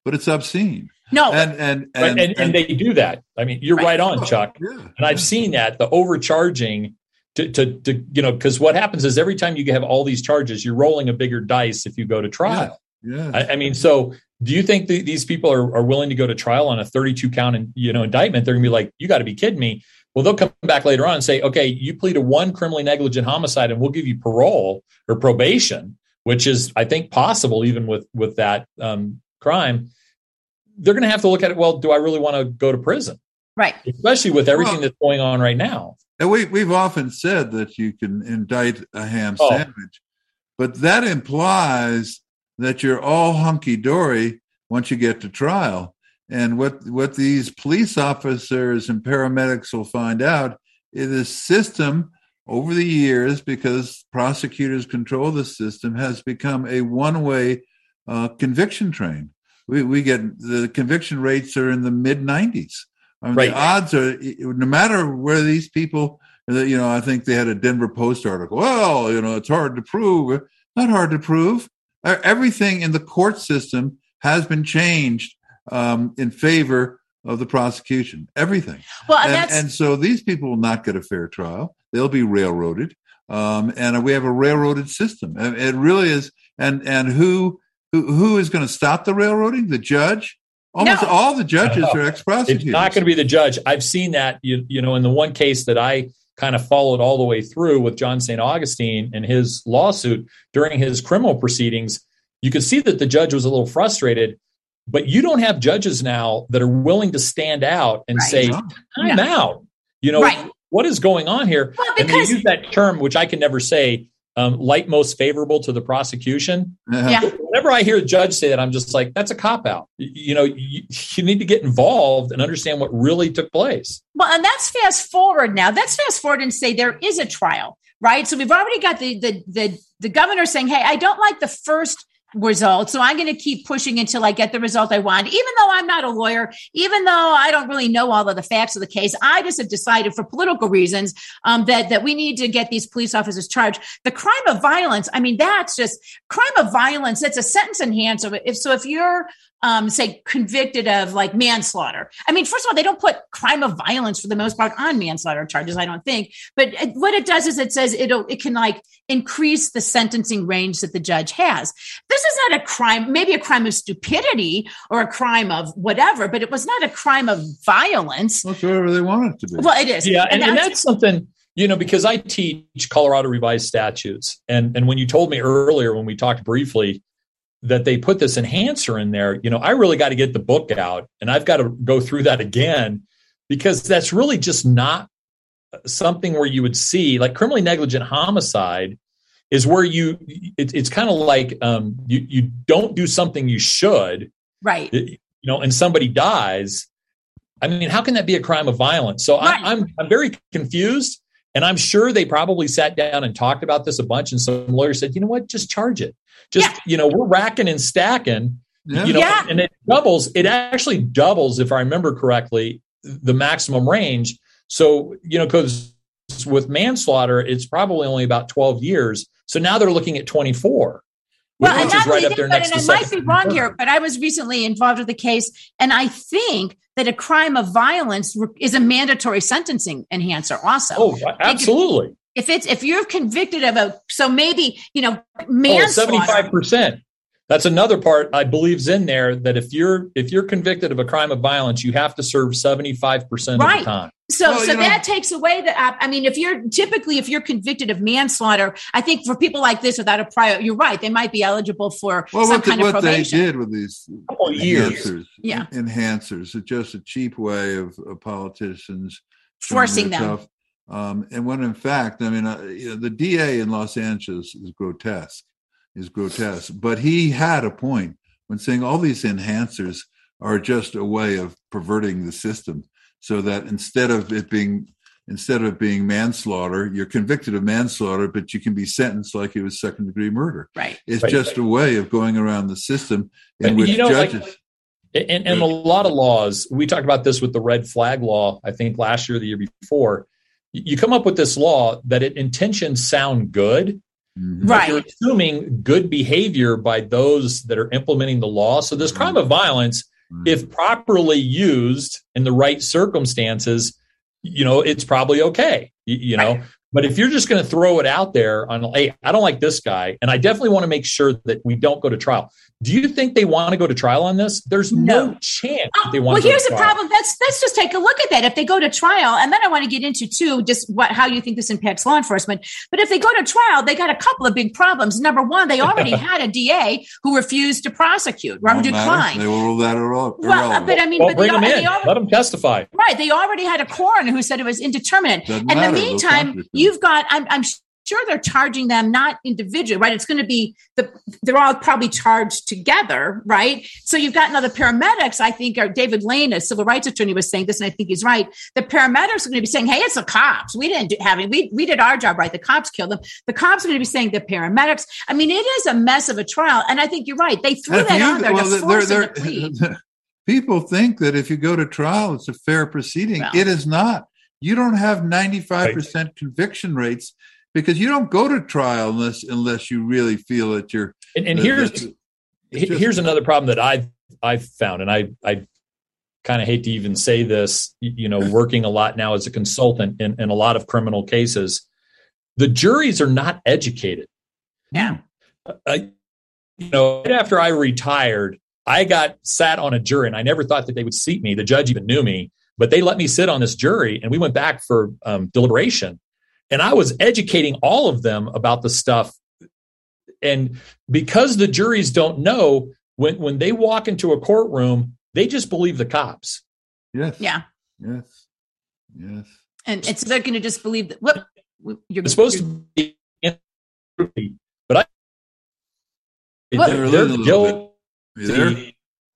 but it's obscene. No, and and and, and, and, and they do that. I mean, you're right, right on, Chuck. Yeah, and I've yeah. seen that, the overcharging to, to, to you know, because what happens is every time you have all these charges, you're rolling a bigger dice if you go to trial. Yeah. yeah. I, I mean, so do you think that these people are, are willing to go to trial on a thirty-two count and you know indictment? They're going to be like, you got to be kidding me. Well, they'll come back later on and say, okay, you plead a one criminally negligent homicide and we'll give you parole or probation, which is, I think, possible even with, with that um, crime. They're going to have to look at it. Well, do I really want to go to prison? Right. Especially with everything well, that's going on right now. And we, we've often said that you can indict a ham oh. sandwich, but that implies that you're all hunky-dory once you get to trial. And what, what these police officers and paramedics will find out is the system over the years, because prosecutors control the system, has become a one-way uh, conviction train. We we get the conviction rates are in the mid nineties. I mean, right. The odds are, no matter where these people, you know, I think they had a Denver Post article. Well, you know, it's hard to prove. Not hard to prove. Everything in the court system has been changed um, in favor of the prosecution. Everything. Well, and, that's... and so these people will not get a fair trial. They'll be railroaded, um, and we have a railroaded system. It really is. And and who. Who, who is going to stop the railroading? The judge? Almost no. all the judges no. are ex-prosecutors. It's not going to be the judge. I've seen that, you, you know, in the one case that I kind of followed all the way through with John Saint Augustine and his lawsuit during his criminal proceedings, you could see that the judge was a little frustrated, but you don't have judges now that are willing to stand out and right. say, I'm no. out. You know, right. what is going on here? Well, and they use that term, which I can never say, Um, light most favorable to the prosecution. Uh-huh. Yeah. Whenever I hear a judge say that, I'm just like, that's a cop out. You, you know, you, you need to get involved and understand what really took place. Well, and that's fast forward now. Let's fast forward and say there is a trial, right? So we've already got the the the, the governor saying, hey, I don't like the first result, so I'm going to keep pushing until I get the result I want. Even though I'm not a lawyer, even though I don't really know all of the facts of the case, I just have decided for political reasons um, that, that we need to get these police officers charged. The crime of violence, I mean, that's just crime of violence. That's a sentence enhancer. If so, if you're Um, say convicted of like manslaughter. I mean, first of all, they don't put crime of violence for the most part on manslaughter charges, I don't think. But it, what it does is it says it'll, it can like increase the sentencing range that the judge has. This is not a crime, maybe a crime of stupidity or a crime of whatever, but it was not a crime of violence. That's whatever they want it to be. Well, it is. Yeah. And, and, and that's something, you know, because I teach Colorado revised statutes. And, and when you told me earlier, when we talked briefly, that they put this enhancer in there, you know, I really got to get the book out and I've got to go through that again, because that's really just not something where you would see, like criminally negligent homicide is where you, it, it's kind of like um, you, you don't do something you should, right? You know, and somebody dies. I mean, how can that be a crime of violence? So right. I, I'm, I'm very confused, and I'm sure they probably sat down and talked about this a bunch. And some lawyers said, you know what, just charge it. Just, yeah. you know, we're racking and stacking, yeah. you know, yeah. and it doubles. It actually doubles, if I remember correctly, the maximum range. So, you know, because with manslaughter, it's probably only about twelve years. So now they're looking at twenty-four. Well, and not right up there next to I might be wrong here, but I was recently involved with a case, and I think that a crime of violence is a mandatory sentencing enhancer also. Oh, absolutely. If it's if you're convicted of a so maybe you know manslaughter, seventy-five percent. That's another part I believe's in there, that if you're if you're convicted of a crime of violence, you have to serve seventy-five percent right. of the time. So well, so know, that takes away the I mean, if you're typically if you're convicted of manslaughter, I think for people like this without a prior, you're right, they might be eligible for well, some what kind the, of what probation. What they did with these oh, enhancers, yeah. enhancers, it's just a cheap way of, of politicians forcing them. Um, and when in fact, I mean, uh, you know, the D A in Los Angeles is grotesque, is grotesque. But he had a point when saying all these enhancers are just a way of perverting the system, so that instead of it being instead of being manslaughter, you're convicted of manslaughter, but you can be sentenced like it was second degree murder. Right. It's right. just a way of going around the system in and, which you know, judges. Like, and, and a lot of laws, we talked about this with the red flag law, I think last year, or the year before. You come up with this law that it intentions sound good, Mm-hmm. Right. You're assuming good behavior by those that are implementing the law. So this crime of violence, mm-hmm. if properly used in the right circumstances, you know, it's probably okay, you, you know. Right. But if you're just going to throw it out there on, hey, I don't like this guy, and I definitely want to make sure that we don't go to trial. Do you think they want to go to trial on this? There's no, no chance that they want well, to go here's to the trial. problem. Let's let's just take a look at that. If they go to trial, and then I want to get into too, just what how you think this impacts law enforcement. But if they go to trial, they got a couple of big problems. Number one, they already had a D A who refused to prosecute, who declined. They will rule that irrelevant. Well, but I mean, well, but bring they, them in. Already, let them testify. Right. They already had a coroner who said it was indeterminate. Doesn't In matter. the meantime, you've got. I'm. I'm sure they're charging them not individually, right? It's going to be the they're all probably charged together, right? So you've got another paramedics. I think or David Lane, a civil rights attorney, was saying this, and I think he's right. The paramedics are going to be saying, "Hey, it's the cops. We didn't do, have it. We we did our job right. The cops killed them." The cops are going to be saying the paramedics. I mean, it is a mess of a trial, and I think you're right. They threw that you, on there well, to force they're, they're, them to plead. People think that if you go to trial, it's a fair proceeding. Well, it is not. You don't have ninety-five percent right. conviction rates. Because you don't go to trial unless unless you really feel that you're. And, and that, here's just, here's another problem that I've I've found, and I I kind of hate to even say this, you know, working a lot now as a consultant in, in a lot of criminal cases, the juries are not educated. Yeah. I, you know, right after I retired, I got sat on a jury, and I never thought that they would seat me. The judge even knew me, but they let me sit on this jury, and we went back for um, deliberation. And I was educating all of them about the stuff. And because the juries don't know, when, when they walk into a courtroom, they just believe the cops. Yes. Yeah. Yes. Yes. And it's they're going to just believe that. Whoop, you're it's supposed you're, to be, but I. They're, they're guilty.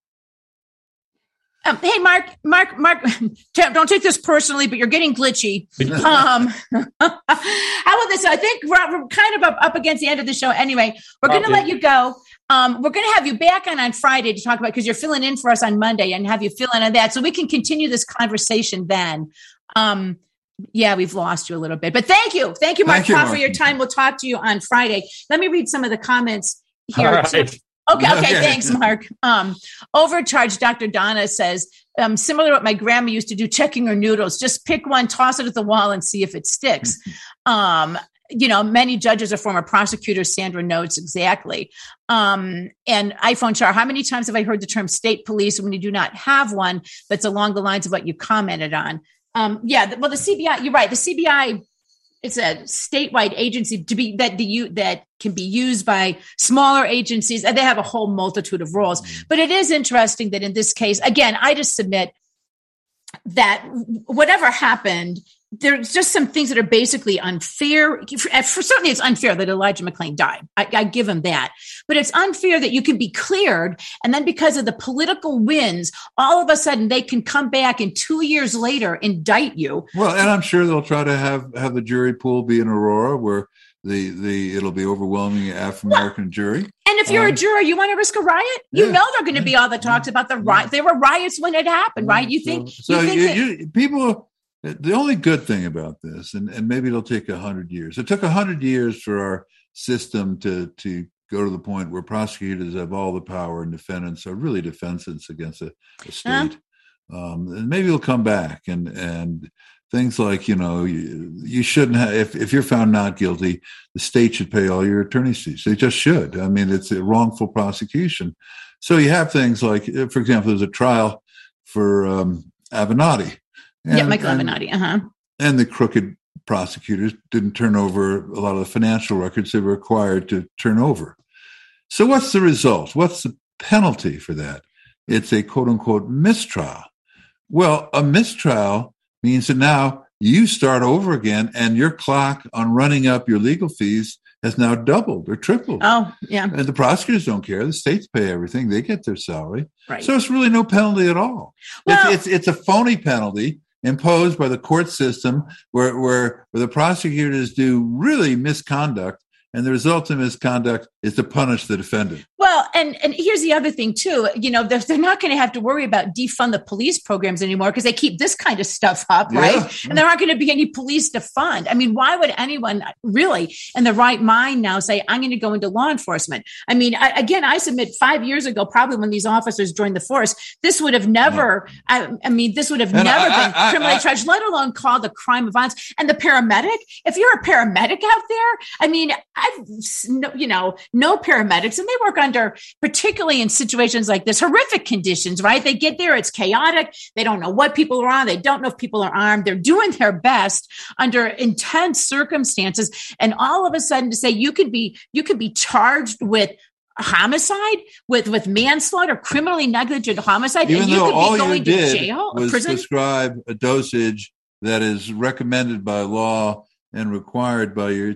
Um, hey, Mark, Mark, Mark, don't take this personally, but you're getting glitchy. Um, how about this? I think we're, we're kind of up, up against the end of the show anyway. We're going to let you go. Um, we're going to have you back on on Friday to talk about, because you're filling in for us on Monday, and have you fill in on that so we can continue this conversation then. Um, yeah, we've lost you a little bit, but thank you. Thank you, Mark, thank you, Mark. for your time. We'll talk to you on Friday. Let me read some of the comments here. All right. Okay, okay, thanks, Mark. Um, overcharged Doctor Donna says, um, similar to what my grandma used to do, checking her noodles. Just pick one, toss it at the wall, and see if it sticks. Um, you know, many judges are former prosecutors, Sandra notes, exactly. Um, and iPhone Char, how many times have I heard the term state police when you do not have one that's along the lines of what you commented on? Um, yeah, well, the C B I, you're right, the C B I, it's a statewide agency to be that the that can be used by smaller agencies, and they have a whole multitude of roles. But it is interesting that in this case, again, I just submit that whatever happened, there's just some things that are basically unfair. For, for certainly, it's unfair that Elijah McClain died. I, I give him that. But it's unfair that you can be cleared, and then because of the political winds, all of a sudden they can come back and two years later indict you. Well, and I'm sure they'll try to have, have the jury pool be in Aurora, where the the it'll be overwhelming African American well, jury. And if you're um, a juror, you want to risk a riot? You yeah, know they're going to be all the talks yeah, about the riot. Yeah. There were riots when it happened, right? You think? So, so you think you, that- you, people. The only good thing about this, and, and maybe it'll take a hundred years. It took a hundred years for our system to to go to the point where prosecutors have all the power and defendants are really defendants against a, a state. Uh-huh. Um, and maybe it'll come back, and and things like, you know, you, you shouldn't have, if, if you're found not guilty, the state should pay all your attorney's fees. They just should. I mean, it's a wrongful prosecution. So you have things like, for example, there's a trial for um, Avenatti. And, yeah, Michael Avenatti, uh-huh. And the crooked prosecutors didn't turn over a lot of the financial records they were required to turn over. So what's the result? What's the penalty for that? It's a quote-unquote mistrial. Well, a mistrial means that now you start over again, and your clock on running up your legal fees has now doubled or tripled. Oh, yeah. And the prosecutors don't care. The states pay everything. They get their salary. Right. So it's really no penalty at all. Well, it's, it's, it's a phony penalty imposed by the court system where, where, where the prosecutors do really misconduct, and the result of misconduct is to punish the defendant. Well, and and here's the other thing too. You know, they're, they're not going to have to worry about defund the police programs anymore because they keep this kind of stuff up, right? Yeah. And there aren't going to be any police to fund. I mean, why would anyone really in the right mind now say, I'm going to go into law enforcement? I mean, I, again, I submit five years ago, probably when these officers joined the force, this would have never, no. I, I mean, this would have and never I, been I, criminally I, charged, let alone called a crime of violence. And the paramedic, if you're a paramedic out there, I mean, I've, you know, no paramedics, and they work under, particularly in situations like this, horrific conditions, right? They get there, it's chaotic. They don't know what people are on. They don't know if people are armed. They're doing their best under intense circumstances. And all of a sudden to say you could be, you could be charged with homicide, with, with manslaughter, criminally negligent homicide, even and you though could all be going you did to jail was or prison? Prescribe a dosage that is recommended by law and required by your.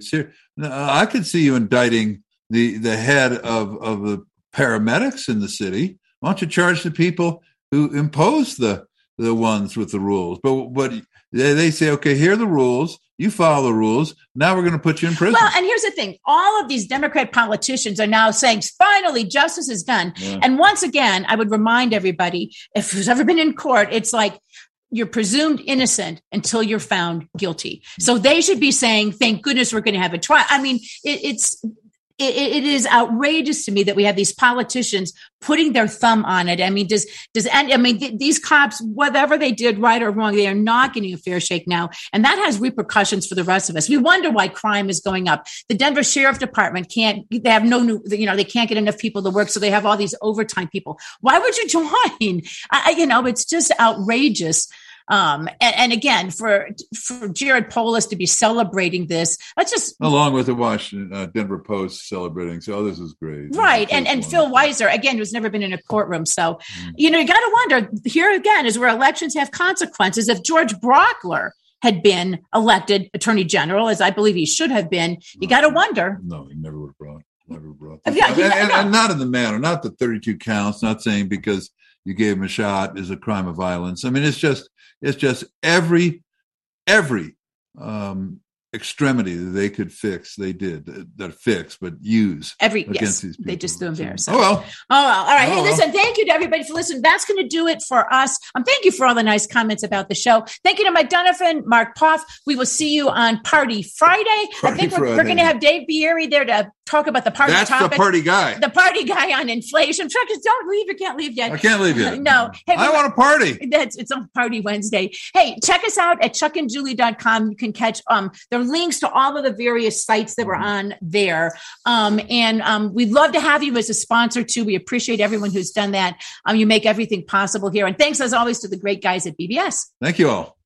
I could see you indicting the the head of, of the paramedics in the city. Why don't you charge the people who impose the the ones with the rules? But but they, they say, okay, here are the rules. You follow the rules. Now we're going to put you in prison. Well, and here's the thing. All of these Democrat politicians are now saying, finally, justice is done. Yeah. And once again, I would remind everybody, if who's ever been in court, it's like, you're presumed innocent until you're found guilty. So they should be saying, thank goodness we're going to have a trial. I mean, it, it's, it, it is outrageous to me that we have these politicians putting their thumb on it. I mean, does, does, I mean, th- these cops, whatever they did right or wrong, they are not getting a fair shake now. And that has repercussions for the rest of us. We wonder why crime is going up. The Denver Sheriff Department can't, they have no new, you know, they can't get enough people to work. So they have all these overtime people. Why would you join? I, you know, it's just outrageous. Um, and, and again, for for Jared Polis to be celebrating this, let's just along with the Washington uh, Denver Post celebrating. So oh, this is great, right? And and Phil Weiser again, who's never been in a courtroom. So mm. you know, you got to wonder here again is where elections have consequences. If George Brockler had been elected Attorney General, as I believe he should have been, you got to wonder. No, he never would have brought. Never brought. Yeah, and, and, and not in the manner, not the thirty-two counts. Not saying because you gave him a shot is a crime of violence. I mean, it's just. It's just every every um, extremity that they could fix, they did. That fix, but use every against yes, these people. They just threw them there. So. Oh well. Oh well. All right. Oh, hey, well. listen. Thank you to everybody for listening. That's going to do it for us. Um, thank you for all the nice comments about the show. Thank you to Mike Donovan, Mark Poff. We will see you on Party Friday. Party I think we're, Friday. we're going to have Dave Bieri there to talk about the party That's topic. the party guy. The party guy on inflation. Truckers, don't leave. You can't leave yet. I can't leave yet. No. Hey, I want to party. That's it's on Party Wednesday. Hey, check us out at chuck and julie dot com. You can catch um there are links to all of the various sites that we're on there. Um, and um, we'd love to have you as a sponsor too. We appreciate everyone who's done that. Um, you make everything possible here. And thanks as always to the great guys at B B S. Thank you all.